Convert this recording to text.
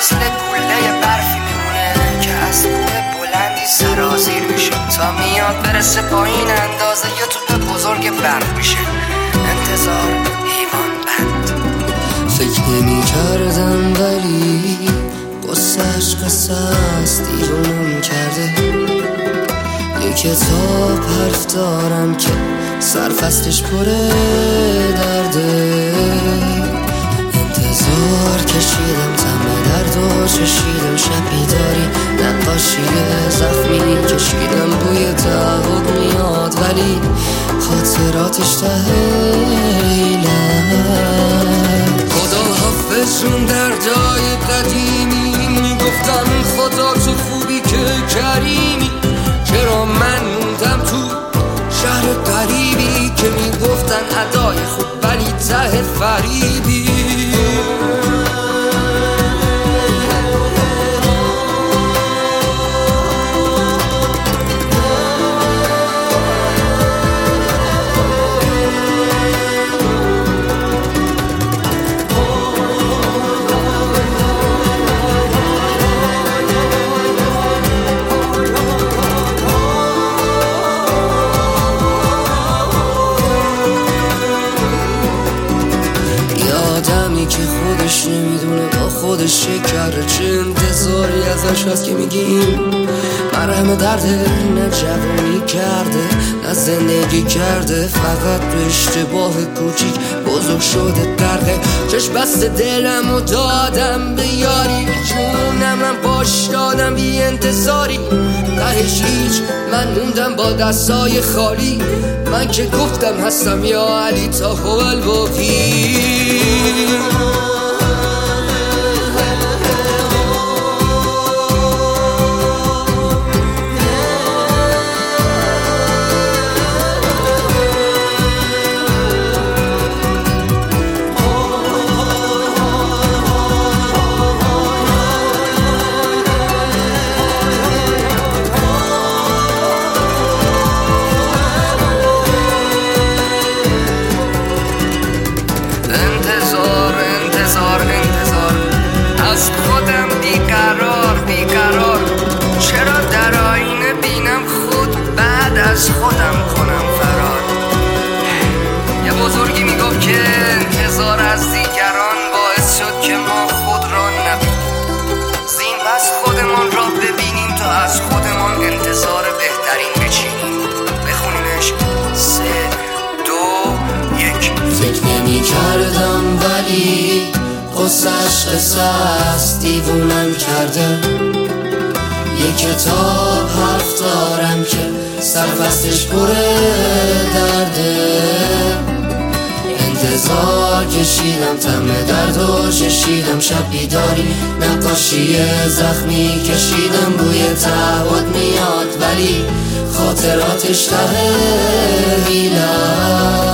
مثل گوله برفی میمونه که از کوه بلندی سرازیر میشه تا میاد برسه پایین اندازه یه توپ بزرگ برف میشه. انتظار حیوان بند. فکر نمی کردم ولی قصهش قصه است دیوانم کرده. یه کتاب حرف دارم که سرفصلش پره درده. انتظار کشیدم تم درد و چشیدم شب بیداری نقاشی زخمی کشیدم بوی تعهد میاد ولی خاطراتش خدا حافظون دردای قدیمی میگفتن خدا تو خوبی که کریمی. چرا من موندم تو شهر غریبی که میگفتن ادای خوب ولی ته فریبی. آدمی که خودش نمیدونه با خودش چه کرده. چه انتظاری ازش هست که میگیم مرهم درده. نه جوانی کرده نه زندگی کرده، فقط به اشتباه کوچیک بزرگ شده غرقه. چشم بست دلم و دادم به یاری جونم من باش دادم بی انتظاری. تهش هیچ من موندم با دستای خالی. من که گفتم هستم یا علی تا الباقی. از خودم بیقرار چرا در آینه بینم خود بعد از خودم کنم فرار. یه بزرگی میگفت که انتظار از دیگران باعث شد که ما خود را نبینیم. زین پس خودمان را ببینیم تا از خودمان انتظار بهترین بچینیم. بخونیمش 3 2 1. فکر نمی کردم ولی قصهش قصه است دیوونم کرده. یه کتاب حرف دارم که سرفصلش پره درده. انتظار کشیدم تم درد و چشیدم شب بیداری نقاشی زخمی کشیدم بوی تعهد میاد ولی خاطراتش ته حیله.